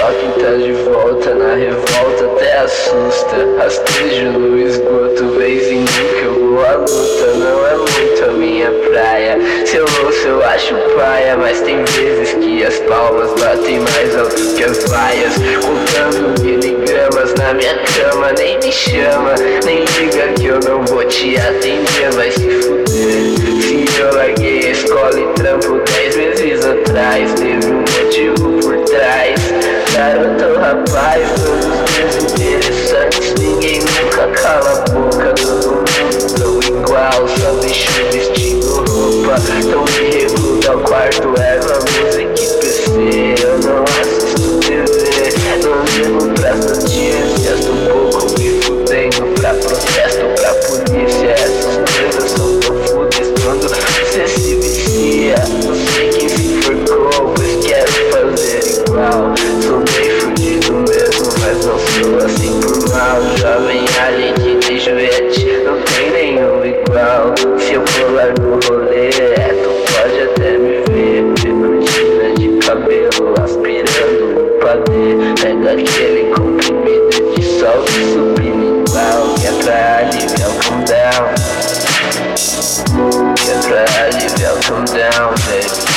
choque tá de volta, na revolta até assusta. Rastejo no esgoto, vez em nunca eu vou à luta. Não é muito a minha praia, se eu ouço eu acho paia. Mas tem vezes que as palmas batem mais alto que as vaias. Contando miligramas na minha cama, nem me chama, nem liga que eu não vou te atender. Vai se fuder, se eu larguei a escola e trampo 10 meses atrás. Teve um motivo por trás, garoto ou rapaz, todos meus interessantes. Ninguém nunca cala a boca, todo mundo tão igual. Só deixo vestindo roupa, tão me recluso ao quarto, Eva, música e PC. Eu não assisto TV, não ligo pras notícias. Um pouco me fudendo pra protesto, pra polícia. Essas coisas são tão fúteis quando você se vicia. Não sei quem se enforcou, pois quero fazer igual. Sou bem fudido mesmo, mas não sou assim por mal. Jovem alien que tem joguete, não tem nenhum igual. Se eu pular no rolê, tu pode até me ver. Cortina de cabelo, aspirando um padê. Pega aquele comprimido de sol e subliminal, que é pra aliviar o calm down, que é pra aliviar o calm down, baby.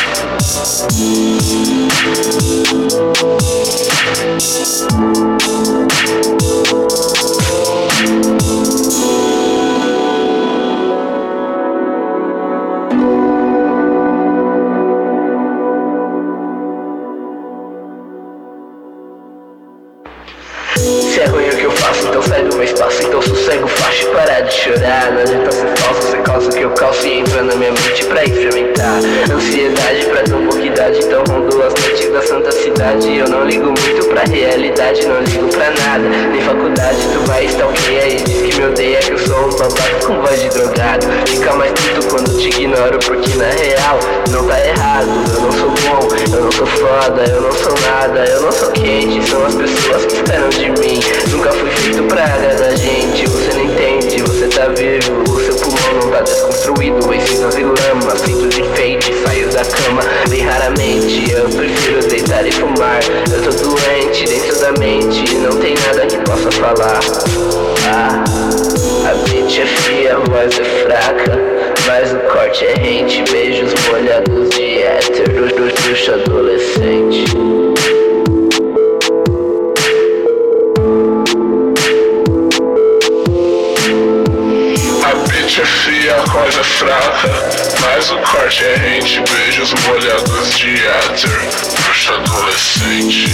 Se é ruim o que eu faço, então sai do meu espaço. Então sossego, faço e parar de chorar. Não adianta ser falso, você calça o que eu calço e entra na minha mente pra experimentar. Ansiedade pra tão pouca idade, então rondo as noites da santa cidade. Eu não ligo muito pra realidade, não ligo pra nada. Nem faculdade, tu vai stalkeia e diz que me odeia, que eu sou um babaca com voz de drogado. Fica mais puto quando te ignoro, porque na real não tá errado. Eu não sou bom, eu não sou foda, eu não sou nada, eu não sou quente. São as pessoas que esperam de mim. Nunca fui feito pra agradar gente. Você não entende, você tá vivo, o seu pulmão não tá desconstruído. Em cinzas e lama, feito de enfeite, saio da cama bem raramente. Eu prefiro deitar e fumar. Eu tô doente dentro da mente, não tem nada que possa falar. A bitch é fria, a voz é fraca, mas o corte é rente. Beijos molhados de éter, bruxo adolescente. É fria, a voz é fraca, mas o corte é rente. Beijos molhados de éter, bruxa adolescente.